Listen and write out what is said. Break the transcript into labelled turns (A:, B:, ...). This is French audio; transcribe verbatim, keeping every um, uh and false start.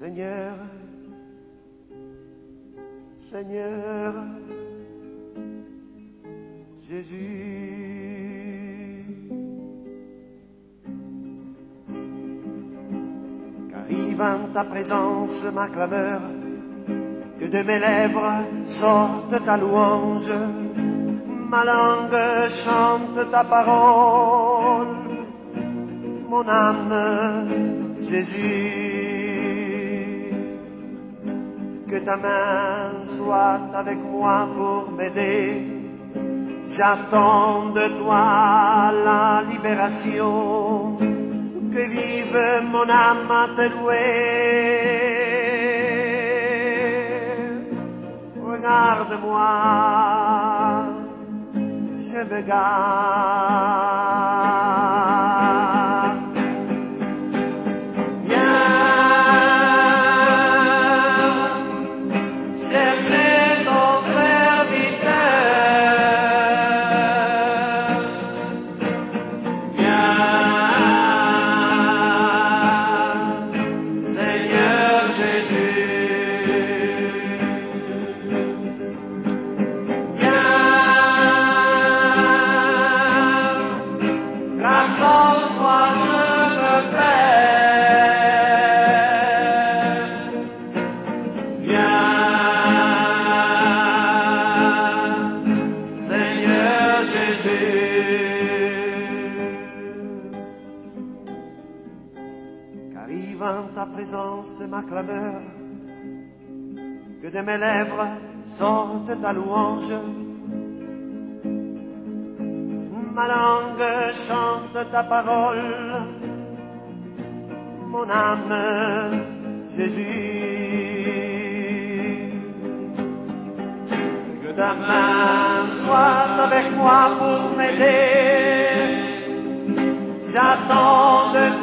A: Seigneur, Seigneur, Jésus, qu'arrive en ta présence ma clameur, que de mes lèvres sorte ta louange, ma langue chante ta parole, mon âme, Jésus. Que ta main soit avec moi pour m'aider. J'attends de toi la libération. Que vive mon âme à te louer. Regarde-moi, je me garde. Qu'arrive en ta présence ma clameur, que de mes lèvres sorte ta louange, ma langue chante ta parole, mon âme, Jésus. Que ta main soit avec moi pour m'aider. J'attends de